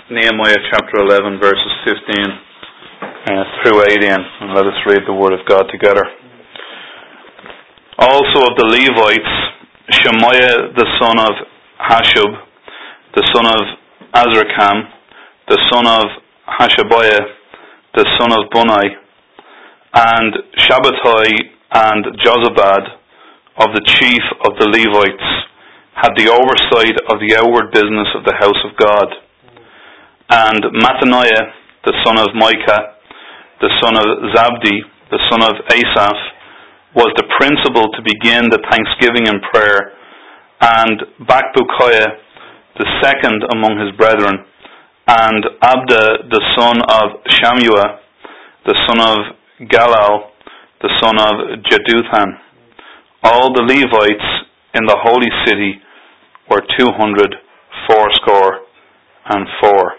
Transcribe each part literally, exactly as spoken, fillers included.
Nehemiah chapter eleven, verses fifteen uh, through eighteen, and let us read the Word of God together. Also of the Levites, Shemaiah the son of Hashub, the son of Azrikam, the son of Hashabiah, the son of Bunai, and Shabbatai and Jozabad of the chief of the Levites had the oversight of the outward business of the house of God. And Mattaniah, the son of Micah, the son of Zabdi, the son of Asaph, was the principal to begin the thanksgiving and prayer, and Bakbukiah, the second among his brethren, and Abda, the son of Shammua, the son of Galal, the son of Jeduthan. All the Levites in the holy city were two hundred fourscore and four.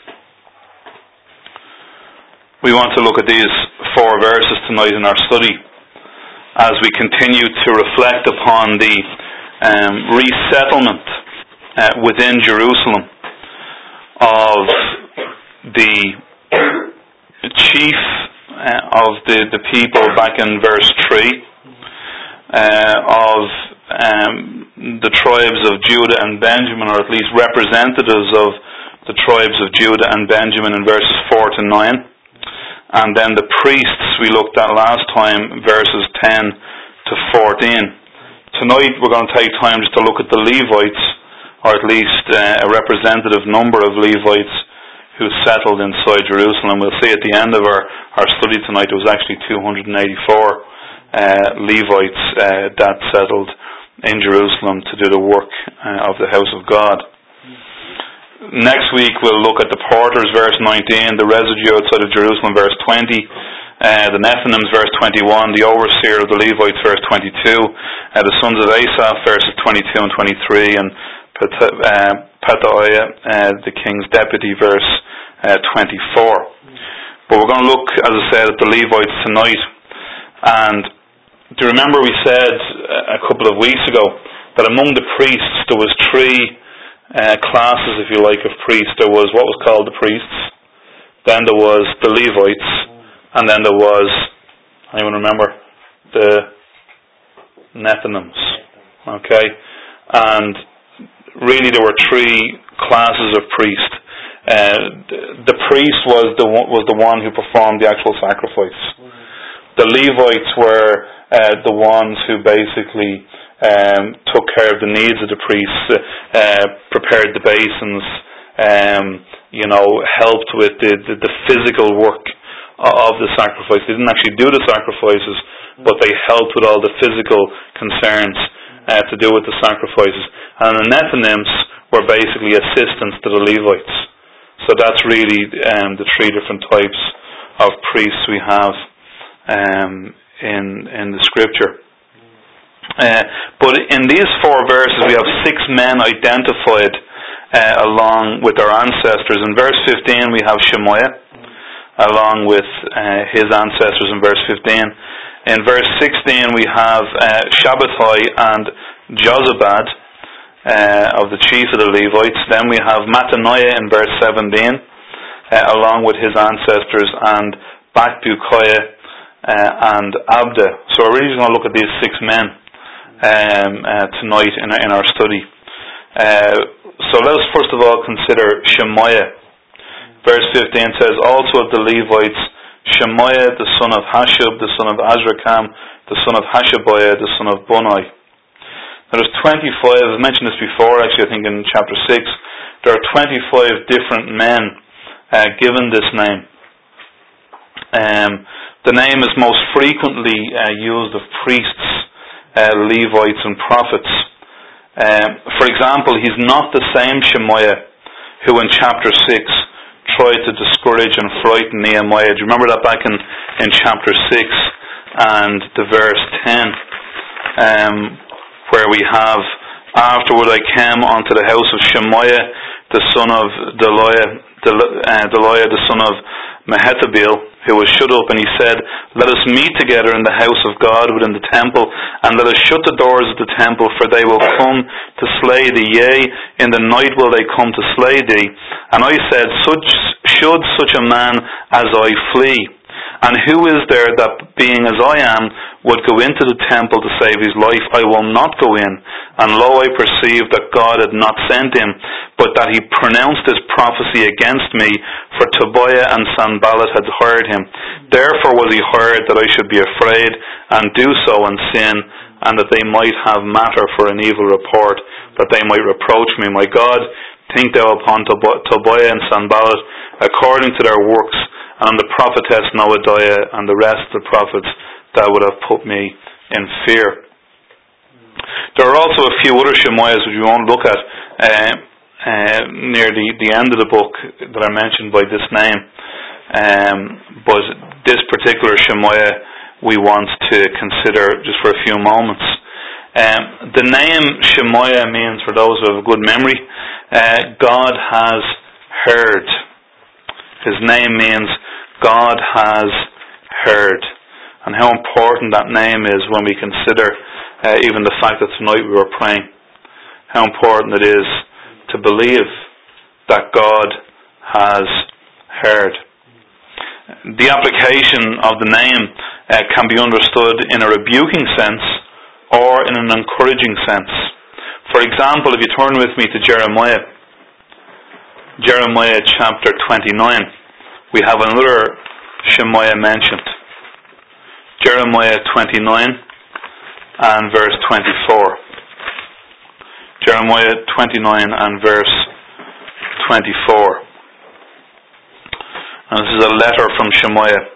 We want to look at these four verses tonight in our study as we continue to reflect upon the um, resettlement uh, within Jerusalem of the chief uh, of the, the people back in verse three, uh, of um, the tribes of Judah and Benjamin, or at least representatives of the tribes of Judah and Benjamin in verses four to nine. And then the priests we looked at last time, verses ten to fourteen. Tonight we're going to take time just to look at the Levites, or at least uh, a representative number of Levites who settled inside Jerusalem. We'll see at the end of our, our study tonight it was actually two hundred eighty-four uh, Levites uh, that settled in Jerusalem to do the work uh, of the house of God. Next week we'll look at the porters, verse nineteen, the residue outside of Jerusalem, verse twenty, uh, the Nethinims, verse twenty-one, the overseer of the Levites, verse twenty-two, uh, the sons of Asaph, verses twenty-two and twenty-three, and Petaiah, uh, the king's deputy, verse uh, twenty-four. But we're going to look, as I said, at the Levites tonight. And do you remember we said a couple of weeks ago that among the priests there was three Uh, classes, if you like, of priests. There was what was called the priests, then there was the Levites, and then there was, anyone remember, the Nethinims. Okay, and really there were three classes of priest. Uh, the priest was the one, was the one who performed the actual sacrifice. The Levites were uh, the ones who basically Um, took care of the needs of the priests, uh, prepared the basins, um, you know, helped with the, the, the physical work of the sacrifice. They didn't actually do the sacrifices, but they helped with all the physical concerns uh, to do with the sacrifices. And the Nethinims were basically assistants to the Levites. So that's really um, the three different types of priests we have um, in in the Scripture. Uh, but in these four verses we have six men identified uh, along with their ancestors. In verse fifteen we have Shemaiah along with uh, his ancestors in verse fifteen. In verse sixteen we have uh, Shabbatai and Jozabad uh, of the chief of the Levites. Then we have Mattaniah in verse seventeen uh, along with his ancestors, and Bakbukiah uh, and Abda. So we're really going to look at these six men Um, uh, tonight in our, in our study. Uh, so let us first of all consider Shemaiah. Verse fifteen says, also of the Levites, Shemaiah the son of Hashub, the son of Azrikam, the son of Hashabiah, the son of Bunai. Now there's twenty-five, I've mentioned this before actually, I think in chapter six, there are twenty-five different men uh, given this name. Um, the name is most frequently uh, used of priests, Uh, Levites and prophets. Um, for example, he's not the same Shemaiah who in chapter six tried to discourage and frighten Nehemiah. Do you remember that back in, in chapter six and the verse ten, um, where we have, afterward I came unto the house of Shemaiah the son of Delaiah, Del, uh, Delaiah the son of Mehetabel, who was shut up, and he said, "Let us meet together in the house of God within the temple, and let us shut the doors of the temple, for they will come to slay thee, yea, in the night will they come to slay thee." And I said, "Such should such a man as I flee? And who is there that, being as I am, would go into the temple to save his life? I will not go in." And lo, I perceived that God had not sent him, but that he pronounced this prophecy against me, for Tobiah and Sanballat had hired him. Therefore was he hired, that I should be afraid, and do so and sin, and that they might have matter for an evil report, that they might reproach me. My God, think thou upon Tobiah and Sanballat according to their works, and on the prophetess Noadiah and the rest of the prophets that would have put me in fear. There are also a few other Shemaiahs which we won't look at uh, uh, near the, the end of the book that are mentioned by this name. Um, but this particular Shemaiah we want to consider just for a few moments. Um, the name Shemaiah means, for those who have a good memory, uh, God has heard. His name means God has heard. And how important that name is when we consider uh, even the fact that tonight we were praying. How important it is to believe that God has heard. The application of the name uh, can be understood in a rebuking sense or in an encouraging sense. For example, if you turn with me to Jeremiah, Jeremiah chapter twenty-nine, we have another Shemaiah mentioned. Jeremiah twenty-nine and verse twenty-four. Jeremiah twenty-nine and verse twenty-four. And this is a letter from Shemaiah.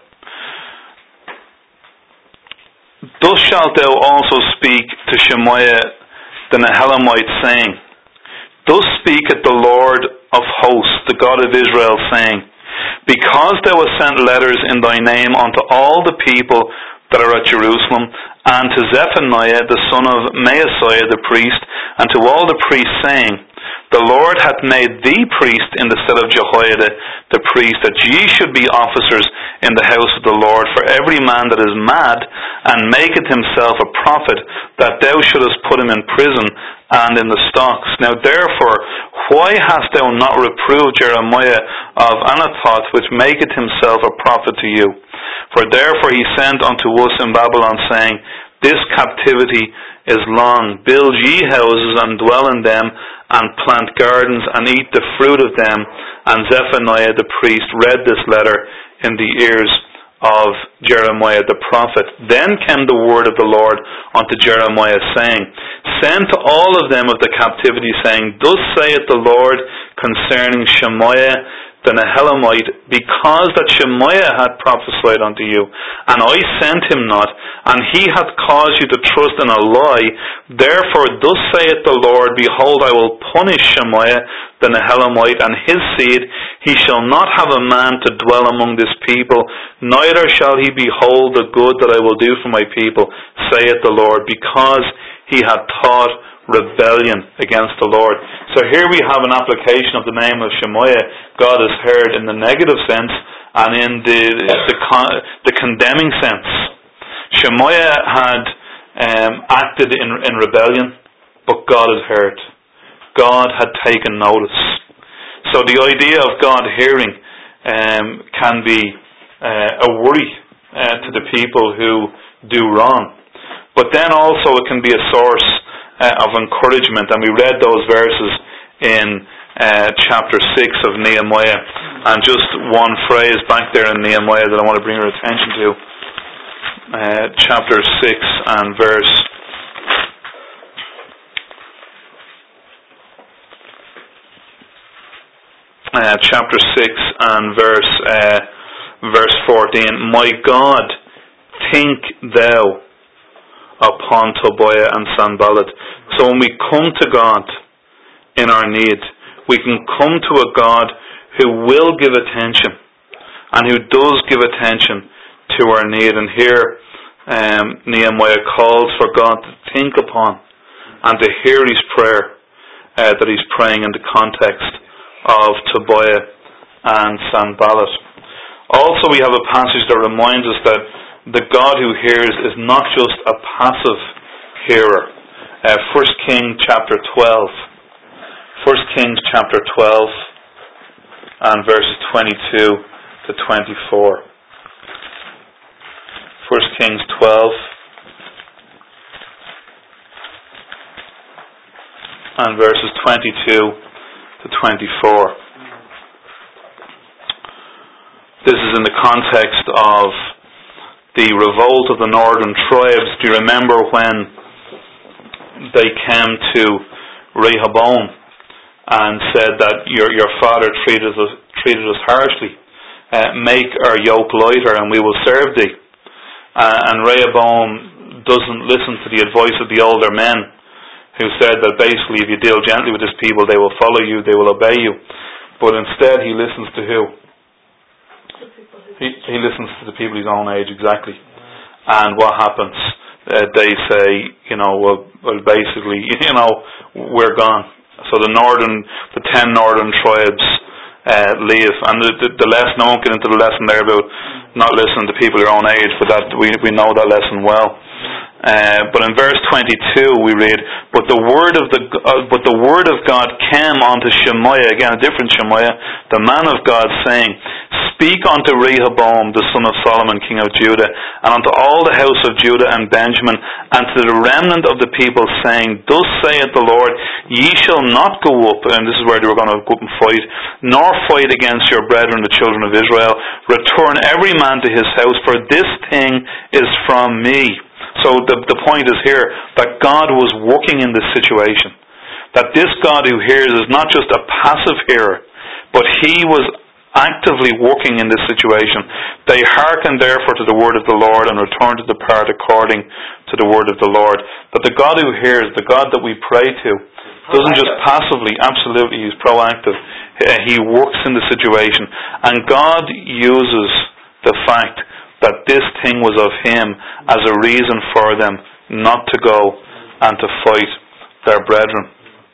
"Thus shalt thou also speak to Shemaiah the Nehelamite, saying, Thus speaketh the Lord of hosts, the God of Israel, saying, Because thou hast sent letters in thy name unto all the people that are at Jerusalem, and to Zephaniah the son of Maaseiah the priest, and to all the priests, saying, The Lord hath made thee priest in the stead of Jehoiada the priest, that ye should be officers in the house of the Lord, for every man that is mad, and maketh himself a prophet, that thou shouldest put him in prison and in the stocks. Now therefore, why hast thou not reproved Jeremiah of Anathoth, which maketh himself a prophet to you? For therefore he sent unto us in Babylon, saying, This captivity is long. Build ye houses and dwell in them, and plant gardens and eat the fruit of them. And Zephaniah the priest read this letter in the ears of Jeremiah the prophet. Then came the word of the Lord unto Jeremiah, saying, Send to all of them of the captivity, saying, Thus saith the Lord concerning Shemaiah the Nehelamite, because that Shemaiah hath prophesied unto you, and I sent him not, and he hath caused you to trust in a lie. Therefore thus saith the Lord, Behold, I will punish Shemaiah the Nehelamite and his seed. He shall not have a man to dwell among this people, neither shall he behold the good that I will do for my people, saith the Lord, because he hath taught rebellion against the Lord. So here we have an application of the name of Shemaiah. God is heard in the negative sense and in the the, con- the condemning sense. Shemaiah had um, acted in, in rebellion, but God is heard. God had taken notice. So the idea of God hearing um, can be uh, a worry uh, to the people who do wrong. But then also it can be a source Uh, of encouragement, and we read those verses in uh, chapter six of Nehemiah. And just one phrase back there in Nehemiah that I want to bring your attention to, uh, chapter six and verse uh, chapter six and verse uh, verse fourteen. My God, think thou upon Tobiah and Sanballat. So when we come to God in our need, we can come to a God who will give attention and who does give attention to our need. And here um, Nehemiah calls for God to think upon and to hear his prayer uh, that he's praying in the context of Tobiah and Sanballat. Also, we have a passage that reminds us that the God who hears is not just a passive hearer. Uh, First Kings chapter twelve. First Kings chapter twelve and verses twenty-two to twenty-four. First Kings twelve and verses twenty-two to twenty-four. This is in the context of the revolt of the northern tribes. Do you remember when they came to Rehoboam and said that your your father treated us treated us harshly? Uh, make our yoke lighter and we will serve thee. Uh, and Rehoboam doesn't listen to the advice of the older men, who said that basically if you deal gently with this people, they will follow you, they will obey you. But instead he listens to who? He, he listens to the people his own age, exactly. And what happens? Uh, they say, you know, well, well, basically, you know, we're gone. So the northern, the ten northern tribes uh, leave. And the, the, the lesson, I won't get into the lesson there about not listening to people your own age, but that we we know that lesson well. Uh, but in verse twenty-two we read, but the word of the uh, but the word of God came unto Shemaiah, again a different Shemaiah, the man of God, saying, speak unto Rehoboam the son of Solomon, king of Judah, and unto all the house of Judah and Benjamin, and to the remnant of the people, saying, thus saith the Lord, ye shall not go up, and this is where they were going to go up and fight, nor fight against your brethren the children of Israel. Return every man to his house, for this thing is from me. So the, the point is here that God was working in this situation. That this God who hears is not just a passive hearer, but he was actively working in this situation. They hearkened therefore to the word of the Lord and returned to depart according to the word of the Lord. That the God who hears, the God that we pray to, doesn't just passively, absolutely, he's proactive. He works in the situation. And God uses the fact that this thing was of him as a reason for them not to go and to fight their brethren.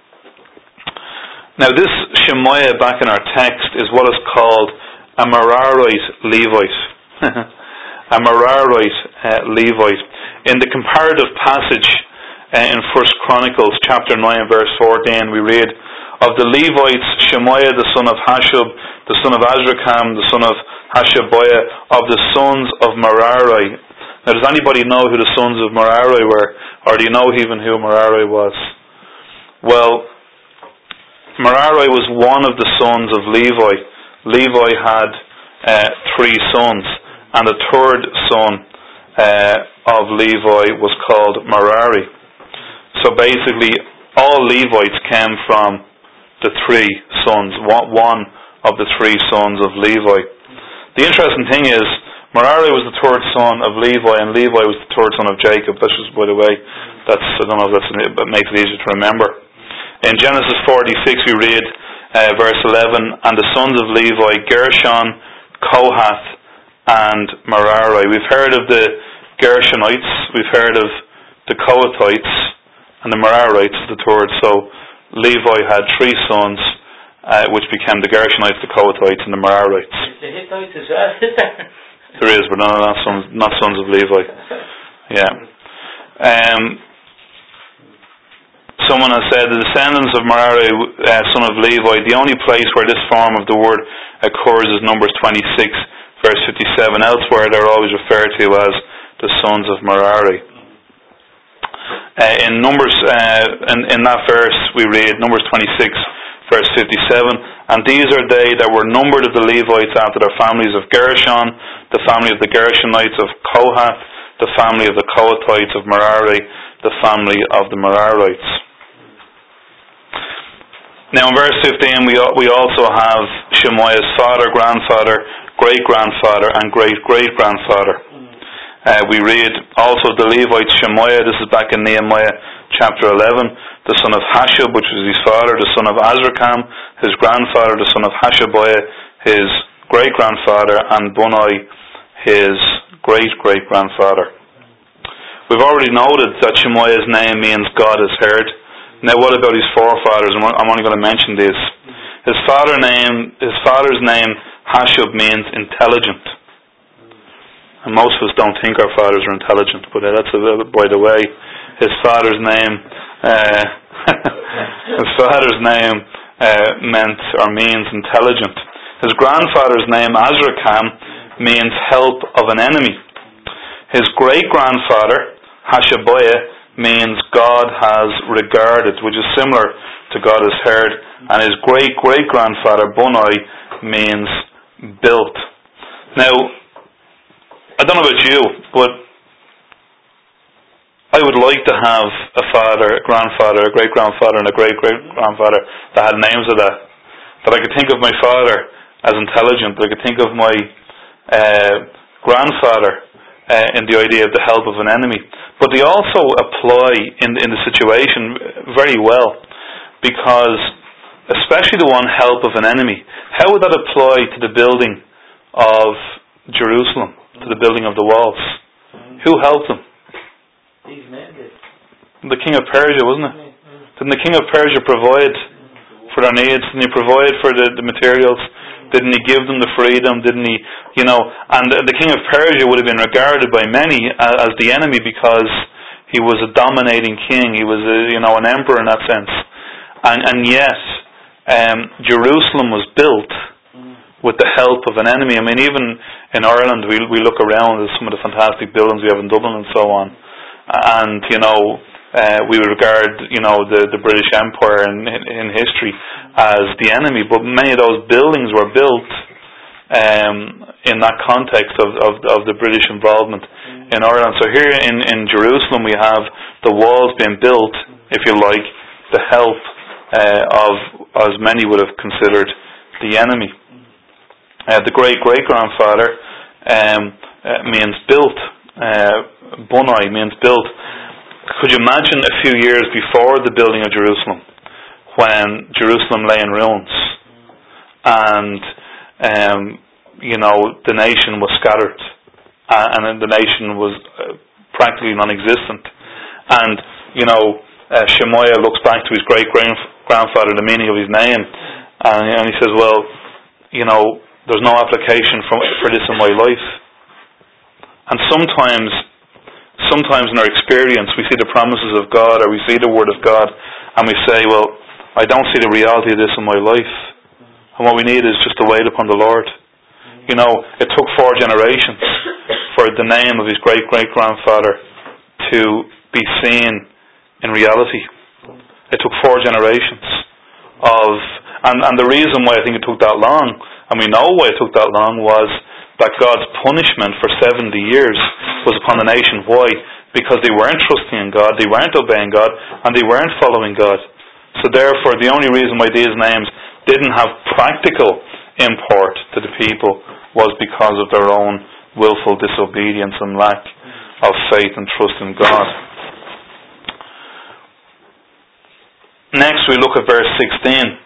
Now this Shemaiah back in our text is what is called a Merarite Levite. a Merarite uh, Levite. In the comparative passage uh, in First Chronicles chapter nine verse fourteen we read, of the Levites, Shemaiah the son of Hashub, the son of Azrikam, the son of Hashabiah, of the sons of Merari. Now, does anybody know who the sons of Merari were? Or do you know even who Merari was? Well, Merari was one of the sons of Levi. Levi had uh, three sons, and the third son uh, of Levi was called Merari. So basically, all Levites came from the three sons, one of the three sons of Levi. The interesting thing is, Merari was the third son of Levi, and Levi was the third son of Jacob. That's just, by the way, that's I don't know if that's, that makes it easier to remember. In Genesis forty-six, we read uh, verse eleven, and the sons of Levi, Gershon, Kohath, and Merari. We've heard of the Gershonites, we've heard of the Kohathites, and the Merarites is the third. So Levi had three sons, uh, which became the Gershonites, the Kohathites, and the Merarites. Is the Hittites as well, is there? There is, but not, not, sons, not sons of Levi. Yeah. Um, someone has said, the descendants of Merari, uh, son of Levi, the only place where this form of the word occurs is Numbers twenty-six, verse fifty-seven. Elsewhere, they're always referred to as the sons of Merari. Uh, in Numbers, uh, in, in that verse, we read Numbers twenty-six, verse fifty-seven, and these are they that were numbered of the Levites after their families of Gershon, the family of the Gershonites of Kohath, the family of the Kohathites of Merari, the family of the Merarites. Now in verse fifteen we we also have Shemaiah's father, grandfather, great-grandfather and great-great-grandfather. Uh, we read also the Levites Shemaiah, this is back in Nehemiah chapter eleven, the son of Hashub, which was his father, the son of Azrikam, his grandfather, the son of Hashabiah, his great-grandfather, and Bunai, his great-great-grandfather. We've already noted that Shemaiah's name means God has heard. Now what about his forefathers? I'm only going to mention this. His father name, his father's name Hashub means intelligent. And most of us don't think our fathers are intelligent, but that's a little bit by the way. His father's name, uh, his father's name uh, meant or means intelligent. His grandfather's name, Azrikam, means help of an enemy. His great-grandfather, Hashabiah, means God has regarded, which is similar to God has heard. And his great-great-grandfather, Bunai, means built. Now, I don't know about you, but I would like to have a father, a grandfather, a great-grandfather, and a great-great-grandfather that had names of that. That I could think of my father as intelligent, that I could think of my uh, grandfather uh, in the idea of the help of an enemy. But they also apply in, in the situation very well, because especially the one help of an enemy, how would that apply to the building of Jerusalem, to the building of the walls? Who helped them? These men did. The king of Persia, wasn't it? Didn't the king of Persia provide for their needs? Didn't he provide for the, the materials? Didn't he give them the freedom? Didn't he, you know, and the, the king of Persia would have been regarded by many as, as the enemy because he was a dominating king. He was, a, you know, an emperor in that sense. And, and yet, um, Jerusalem was built with the help of an enemy. I mean, even in Ireland, we we look around at some of the fantastic buildings we have in Dublin and so on. And, you know, uh, we regard, you know, the, the British Empire in, in, in history as the enemy. But many of those buildings were built um, in that context of, of, of the British involvement in Ireland. So here in, in Jerusalem, we have the walls being built, if you like, the help uh, of, as many would have considered, the enemy. Uh, the great-great-grandfather um, uh, means built. Uh, Bunai means built. Could you imagine a few years before the building of Jerusalem, when Jerusalem lay in ruins, and um, you know the nation was scattered, uh, and the nation was uh, practically non-existent, and you know uh, Shemaiah looks back to his great-grandfather, the meaning of his name, and, and he says, "Well, you know, there's no application for, for this in my life." And sometimes, sometimes in our experience, we see the promises of God, or we see the Word of God, and we say, well, I don't see the reality of this in my life. And what we need is just to wait upon the Lord. You know, it took four generations for the name of his great-great-grandfather to be seen in reality. It took four generations of... And, and the reason why I think it took that long, and we know why it took that long, was that God's punishment for seventy years was upon the nation. Why? Because they weren't trusting in God, they weren't obeying God, and they weren't following God. So therefore, the only reason why these names didn't have practical import to the people was because of their own willful disobedience and lack of faith and trust in God. Next, we look at verse sixteen.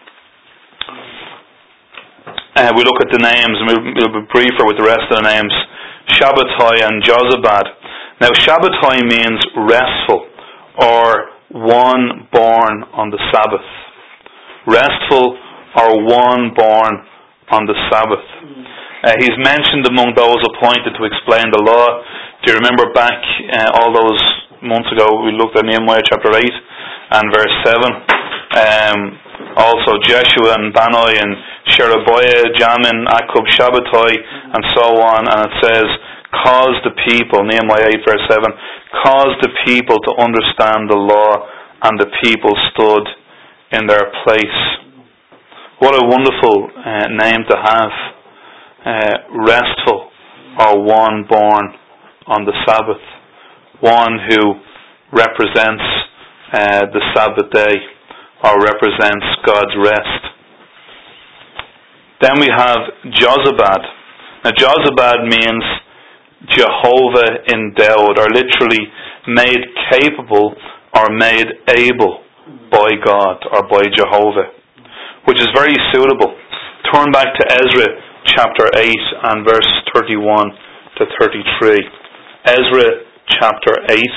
Uh, we look at the names, and we'll, we'll be briefer with the rest of the names. Shabbatai and Jozabad. Now, Shabbatai means restful, or one born on the Sabbath. Restful, or one born on the Sabbath. Uh, he's mentioned among those appointed to explain the law. Do you remember back uh, all those months ago, we looked at Nehemiah chapter eight and verse seven. Um, also Jeshua and Bani and Sherebiah, Jamin, Akub, Shabbatai, and so on. And it says, cause the people, Nehemiah eight verse seven, cause the people to understand the law, and the people stood in their place. What a wonderful uh, name to have. Uh, restful, or one born on the Sabbath. One who represents uh, the Sabbath day, or represents God's rest. Then we have Jozabad. Now Jozabad means Jehovah endowed, or literally made capable or made able by God or by Jehovah, which is very suitable. Turn back to Ezra chapter eight and verse thirty-one to thirty-three. Ezra chapter eight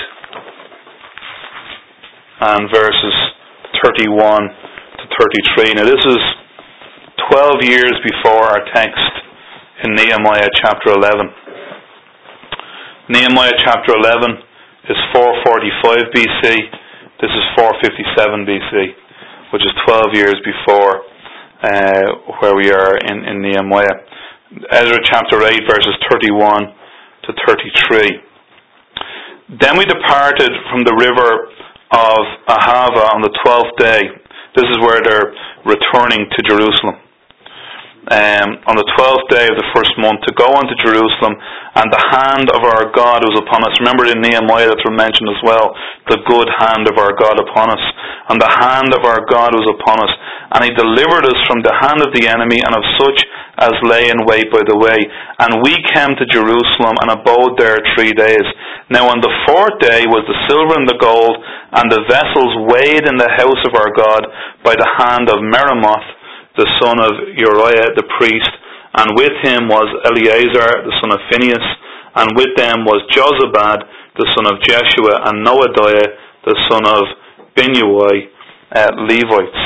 and verses thirty-one to thirty-three. Now this is twelve years before our text in Nehemiah chapter eleven. Nehemiah chapter eleven is four forty-five B C. This is four fifty-seven B C, which is twelve years before uh, where we are in, in Nehemiah. Ezra chapter eight verses thirty-one to thirty-three. Then we departed from the river of Ahava on the twelfth day. This is where they're returning to Jerusalem. Um, on the twelfth day of the first month, to go unto Jerusalem, and the hand of our God was upon us. Remember in Nehemiah that were mentioned as well, the good hand of our God upon us. And the hand of our God was upon us, and He delivered us from the hand of the enemy, and of such as lay in wait by the way. And we came to Jerusalem, and abode there three days. Now on the fourth day was the silver and the gold, and the vessels weighed in the house of our God by the hand of Meremoth, the son of Uriah the priest, and with him was Eleazar the son of Phinehas, and with them was Jozabad the son of Jeshua, and Noadiah the son of Binnui, uh, Levites.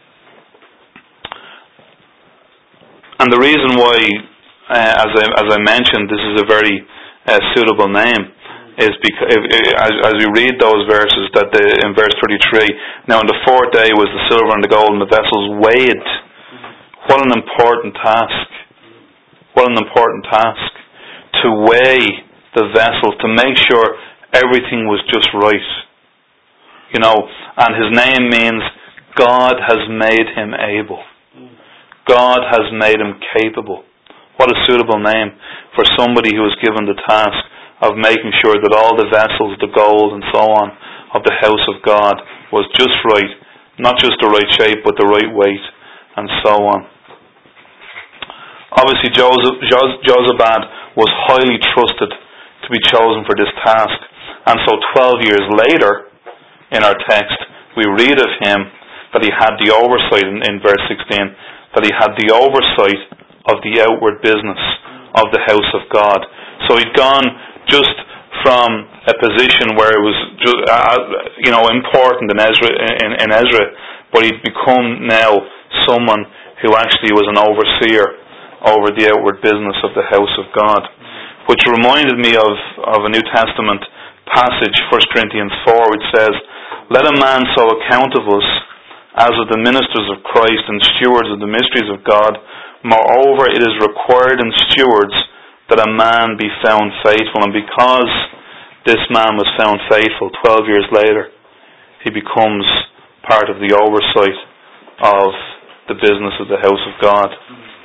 And the reason why, uh, as I as I mentioned, this is a very uh, suitable name, is because if, as, as we read those verses, that the, in verse thirty-three, now on the fourth day was the silver and the gold, and the vessels weighed. What an important task. What an important task. To weigh the vessel, to make sure everything was just right. You know, and his name means God has made him able. God has made him capable. What a suitable name for somebody who was given the task of making sure that all the vessels, the gold and so on, of the house of God was just right. Not just the right shape, but the right weight, and so on. Obviously, Jozabad was highly trusted to be chosen for this task. And so twelve years later, in our text, we read of him that he had the oversight, in, in verse sixteen, that he had the oversight of the outward business of the house of God. So he'd gone just from a position where it was just, uh, you know, important in Ezra, in, in Ezra, but he'd become now someone who actually was an overseer over the outward business of the house of God, which reminded me of, of a New Testament passage, First Corinthians four, which says, "Let a man so account of us as of the ministers of Christ and stewards of the mysteries of God. Moreover, it is required in stewards that a man be found faithful." And because this man was found faithful, twelve years later, he becomes part of the oversight of the business of the house of God.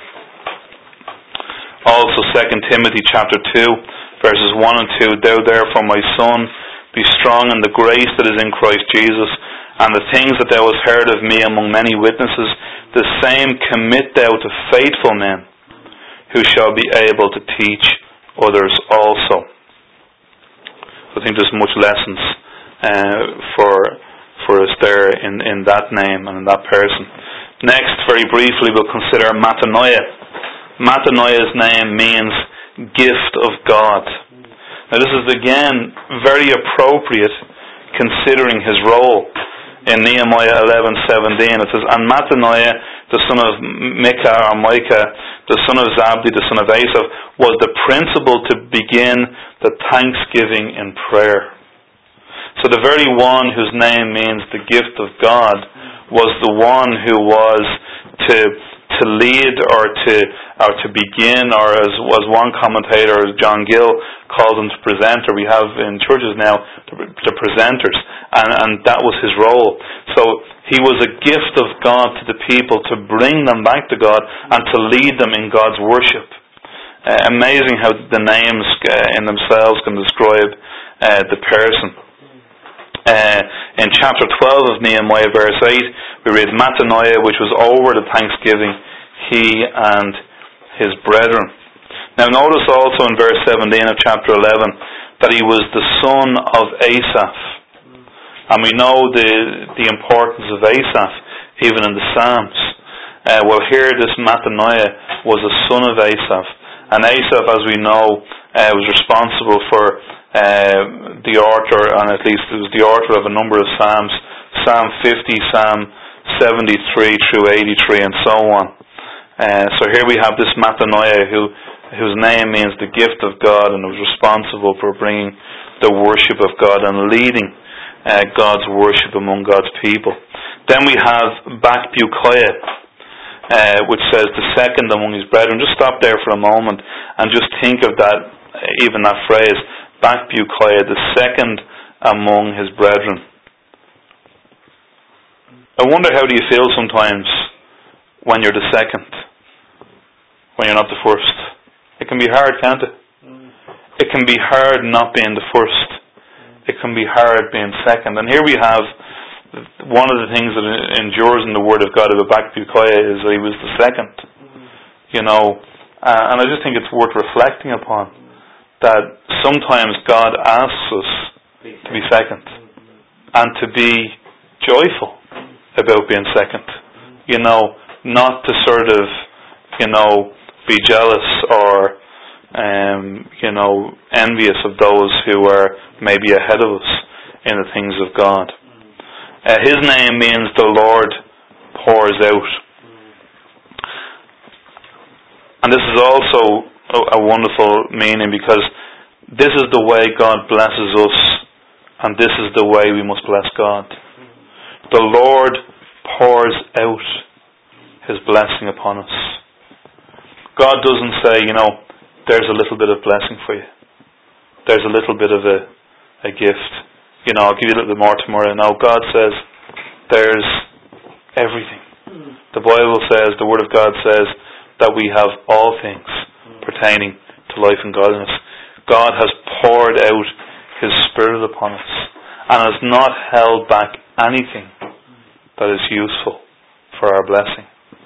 Also, Second Timothy chapter two, verses one and two, "Thou therefore, my son, be strong in the grace that is in Christ Jesus, and the things that thou hast heard of me among many witnesses, the same commit thou to faithful men, who shall be able to teach others also." I think there's much lessons uh, for for us there in, in that name and in that person. Next, very briefly, we'll consider Mattaniah. Mattaniah's name means gift of God. Now this is again very appropriate considering his role. In Nehemiah eleven seventeen it says, "And Mattaniah, the son of Micah or Micah, the son of Zabdi, the son of Asaph, was the principal to begin the thanksgiving in prayer." So the very one whose name means the gift of God was the one who was to to lead or to or to begin, or as was one commentator, John Gill, called them to presenter. We have in churches now the, the presenters, and, and that was his role. So he was a gift of God to the people to bring them back to God and to lead them in God's worship. Uh, amazing how the names uh, in themselves can describe uh, the person. Uh, in chapter twelve of Nehemiah, verse eight, we read, "Mattaniah, which was over the thanksgiving, he and his brethren." Now notice also in verse seventeen of chapter eleven that he was the son of Asaph. And we know the the importance of Asaph even in the Psalms. Uh, well, here this Mattaniah was a son of Asaph. And Asaph, as we know, uh, was responsible for uh, the author, and at least it was the author of a number of Psalms, Psalm fifty, Psalm seventy-three through eighty-three, and so on. Uh, so here we have this Mattaniah who whose name means the gift of God, and was responsible for bringing the worship of God and leading uh, God's worship among God's people. Then we have Bakbukiah, uh, which says the second among his brethren. Just stop there for a moment and just think of that, even that phrase, Bakbukiah, the second among his brethren. I wonder, how do you feel sometimes when you're the second, when you're not the first? It can be hard, can't it? It can be hard not being the first. It can be hard being second. And here we have one of the things that endures in the Word of God about Bakbukiah is that he was the second. You know, uh, and I just think it's worth reflecting upon that sometimes God asks us to be second and to be joyful about being second. You know, not to sort of, you know, be jealous or, um, you know, envious of those who are maybe ahead of us in the things of God. Uh, his name means the Lord pours out. And this is also a, a wonderful meaning, because this is the way God blesses us, and this is the way we must bless God. The Lord pours out His blessing upon us. God doesn't say, you know, there's a little bit of blessing for you. There's a little bit of a, a gift. You know, I'll give you a little bit more tomorrow. No, God says there's everything. The Bible says, the Word of God says, that we have all things pertaining to life and godliness. God has poured out His Spirit upon us and has not held back anything that is useful for our blessing.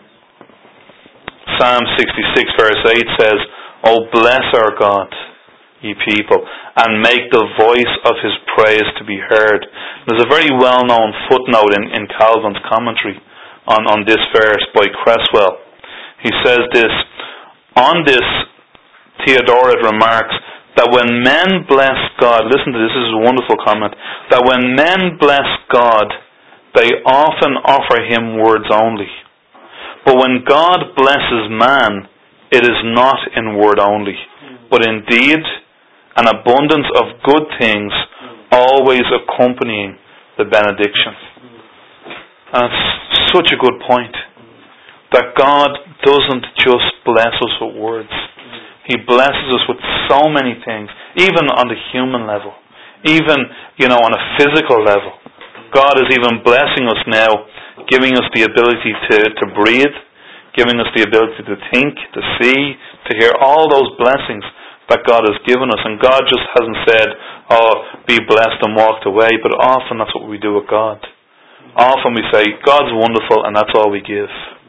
Psalm sixty-six verse eight says, "O bless our God, ye people, and make the voice of His praise to be heard." There's a very well-known footnote in, in Calvin's commentary on, on this verse by Cresswell. He says this: on this, Theodoret remarks that when men bless God, listen to this, this is a wonderful comment, that when men bless God, they often offer Him words only. But when God blesses man, it is not in word only, but in deed, an abundance of good things, always accompanying the benediction. And it's such a good point, that God doesn't just bless us with words. He blesses us with so many things, even on the human level, even, you know, on a physical level. God is even blessing us now, giving us the ability to, to breathe, giving us the ability to think, to see, to hear, all those blessings that God has given us. And God just hasn't said, oh, be blessed and walked away, but often that's what we do with God. Often we say, God's wonderful, and that's all we give.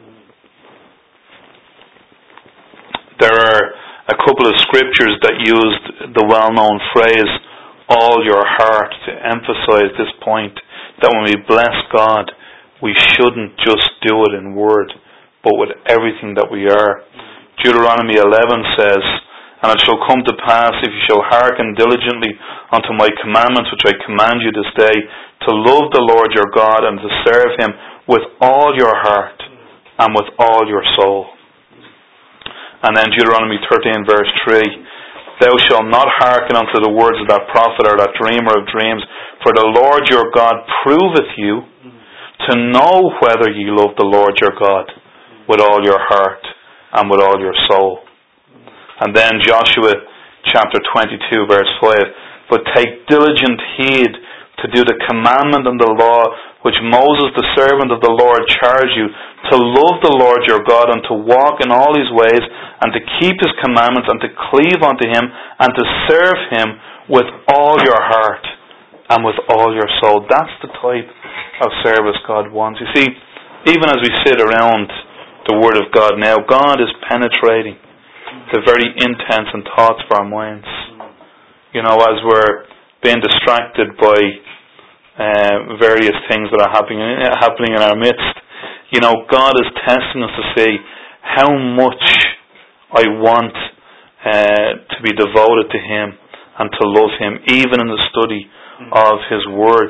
There are a couple of scriptures that used the well-known phrase, all your heart, to emphasize this point, that when we bless God, we shouldn't just do it in word, but with everything that we are. Deuteronomy eleven says, "And it shall come to pass, if you shall hearken diligently unto my commandments which I command you this day, to love the Lord your God and to serve Him with all your heart and with all your soul." And then Deuteronomy thirteen verse three, "Thou shalt not hearken unto the words of that prophet or that dreamer of dreams, for the Lord your God proveth you to know whether ye love the Lord your God with all your heart and with all your soul." And then Joshua chapter twenty-two verse five, "But take diligent heed to do the commandment and the law which Moses the servant of the Lord charged you, to love the Lord your God and to walk in all His ways and to keep His commandments and to cleave unto Him and to serve Him with all your heart and with all your soul." That's the type of service God wants. You see, even as we sit around the Word of God now, God is penetrating the very intents and thoughts of our minds. You know, as we're being distracted by uh, various things that are happening happening in our midst, you know, God is testing us to see how much I want uh, to be devoted to Him and to love Him, even in the study of His Word.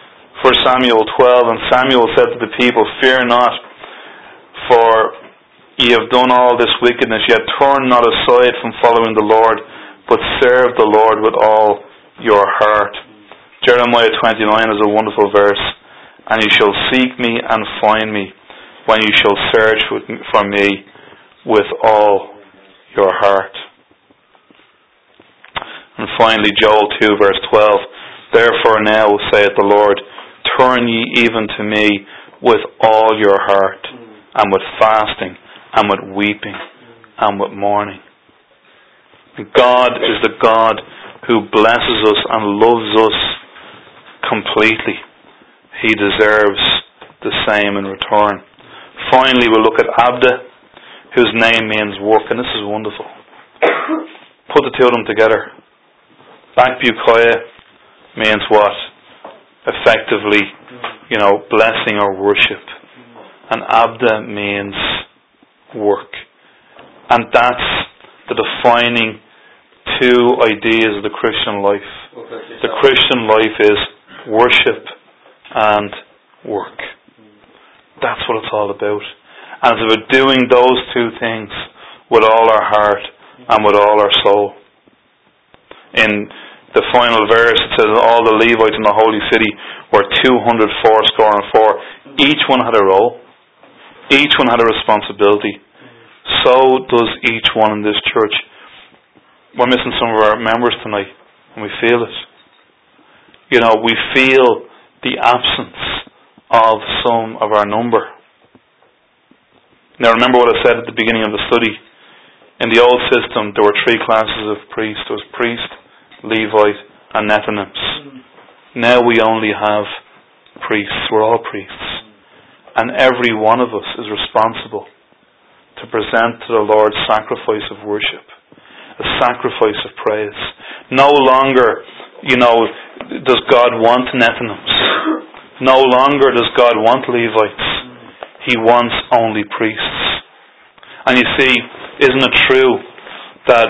First Samuel twelve, "And Samuel said to the people, Fear not, for ye have done all this wickedness, yet turn not aside from following the Lord, but serve the Lord with all your heart. Jeremiah twenty-nine is a wonderful verse. And you shall seek me and find me when you shall search for me with all your heart. And finally, Joel two verse twelve. Therefore now, saith the Lord, turn ye even to me with all your heart, and with fasting, and with weeping, and with mourning. God is the God who blesses us and loves us completely. He deserves the same in return. Finally, we'll look at Abda, whose name means work, and this is wonderful. Put the two of them together. Bakbukoya means what? Effectively, you know, blessing or worship. And Abda means work. And that's the defining two ideas of the Christian life. The Christian life is worship and work. That's what it's all about. And it's about doing those two things with all our heart and with all our soul. In the final verse, it says, all the Levites in the holy city were two hundred fourscore and four. Each one had a role. Each one had a responsibility. So does each one in this church. We're missing some of our members tonight, and we feel it. You know, we feel the absence of some of our number. Now remember what I said at the beginning of the study. In the old system, there were three classes of priests. There was priest, Levite, and Nethinims. Now we only have priests. We're all priests. And every one of us is responsible to present to the Lord sacrifice of worship, a sacrifice of praise. No longer, you know, does God want Nethinims. No longer does God want Levites. He wants only priests. And you see, isn't it true that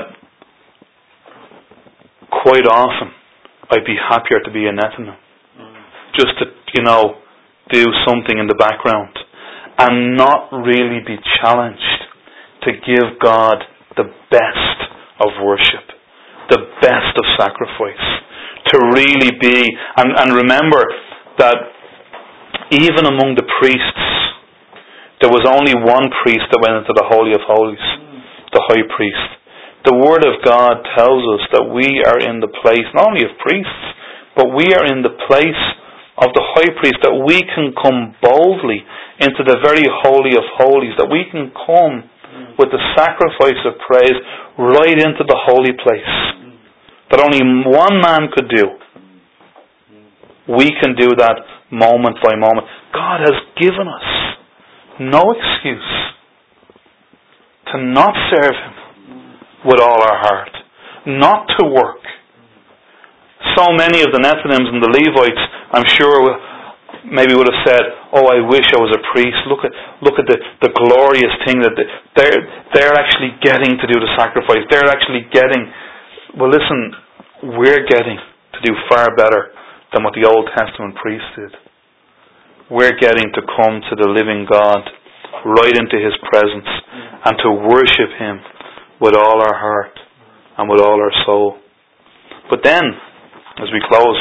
quite often I'd be happier to be a Nethinim, just to, you know, do something in the background and not really be challenged to give God the best of worship, the best of sacrifice, to really be, and, and remember that even among the priests, there was only one priest that went into the Holy of Holies, the high priest. The Word of God tells us that we are in the place, not only of priests, but we are in the place of the high priest, that we can come boldly into the very Holy of Holies, that we can come with the sacrifice of praise right into the holy place, that only one man could do. We can do that moment by moment. God has given us no excuse to not serve Him with all our heart, not to work. So many of the Nethinims and the Levites, I'm sure, maybe would have said, "Oh, I wish I was a priest. Look at look at the, the glorious thing that they, they're they're actually getting to do the sacrifice. They're actually getting." Well, listen, we're getting to do far better than what the Old Testament priests did. We're getting to come to the living God, right into His presence, and to worship Him with all our heart and with all our soul. But then, as we close,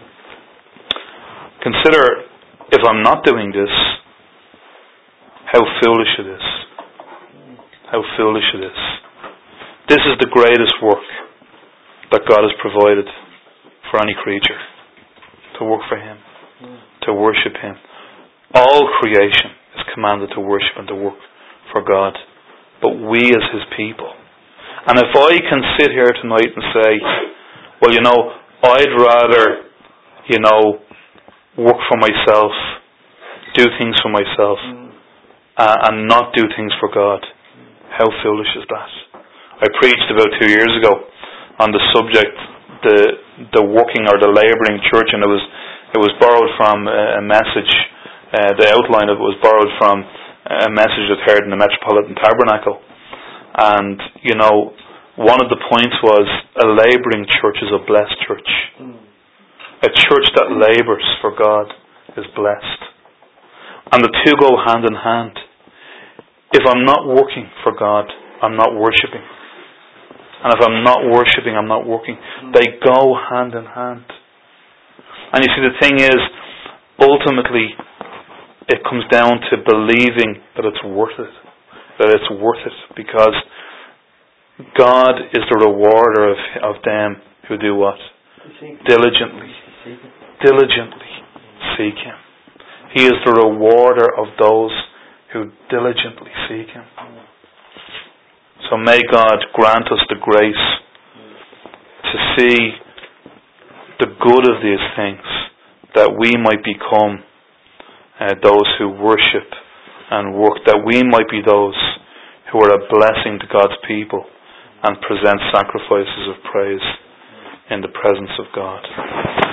consider, if I'm not doing this, how foolish it is. How foolish it is. This is the greatest work that God has provided for any creature. To work for Him. To worship Him. All creation is commanded to worship and to work for God. But we as His people. And if I can sit here tonight and say, well, you know, I'd rather, you know, work for myself, do things for myself, uh, and not do things for God. How foolish is that? I preached about two years ago on the subject, the the working or the labouring church, and it was it was borrowed from a message. Uh, the outline of it was borrowed from a message that heard in the Metropolitan Tabernacle. And, you know, one of the points was a labouring church is a blessed church. A church that labours for God is blessed. And the two go hand in hand. if I'm not working for God, I'm not worshipping. And if I'm not worshipping, I'm not working. They go hand in hand. And you see, the thing is, ultimately, it comes down to believing that it's worth it. That it's worth it. Because God is the rewarder of, of them who do what? Diligently. Diligently seek Him. He is the rewarder of those who diligently seek Him. So may God grant us the grace to see the good of these things, that we might become uh, those who worship and work, that we might be those who are a blessing to God's people and present sacrifices of praise in the presence of God.